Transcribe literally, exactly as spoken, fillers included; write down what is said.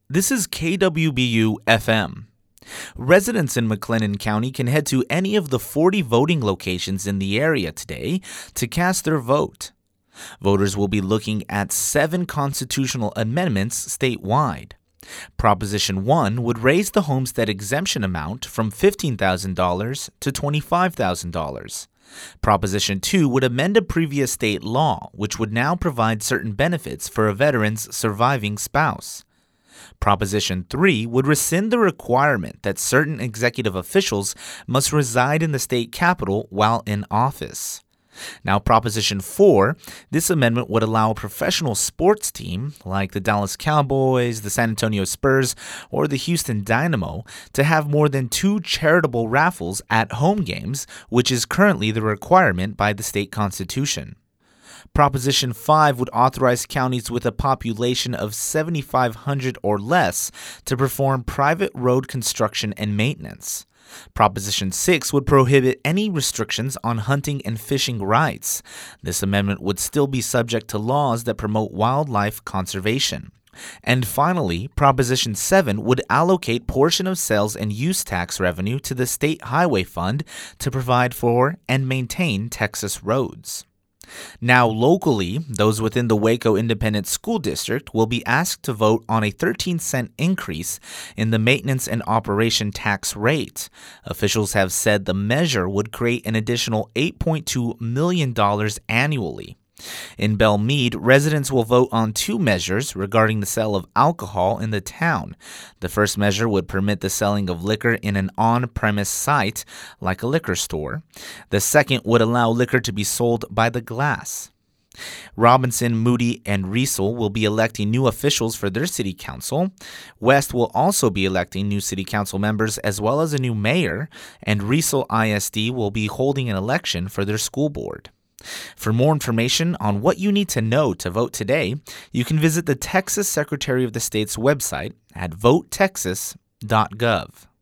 This is K W B U F M. Residents in McLennan County can head to any of the forty voting locations in the area today to cast their vote. Voters will be looking at seven constitutional amendments statewide. Proposition one would raise the homestead exemption amount from fifteen thousand dollars to twenty-five thousand dollars. Proposition two would amend a previous state law, which would now provide certain benefits for a veteran's surviving spouse. Proposition three would rescind the requirement that certain executive officials must reside in the state capital while in office. Now, Proposition four, this amendment would allow a professional sports team like the Dallas Cowboys, the San Antonio Spurs, or the Houston Dynamo to have more than two charitable raffles at home games, which is currently the requirement by the state constitution. Proposition five would authorize counties with a population of seventy-five hundred or less to perform private road construction and maintenance. Proposition six would prohibit any restrictions on hunting and fishing rights. This amendment would still be subject to laws that promote wildlife conservation. And finally, Proposition seven would allocate portion of sales and use tax revenue to the State Highway Fund to provide for and maintain Texas roads. Now, locally, those within the Waco Independent School District will be asked to vote on a thirteen cent increase in the maintenance and operation tax rate. Officials have said the measure would create an additional eight point two million dollars annually. In Belle Meade, residents will vote on two measures regarding the sale of alcohol in the town. The first measure would permit the selling of liquor in an on-premise site, like a liquor store. The second would allow liquor to be sold by the glass. Robinson, Moody, and Riesel will be electing new officials for their city council. West will also be electing new city council members as well as a new mayor, and Riesel I S D will be holding an election for their school board. For more information on what you need to know to vote today, you can visit the Texas Secretary of the State's website at vote texas dot gov.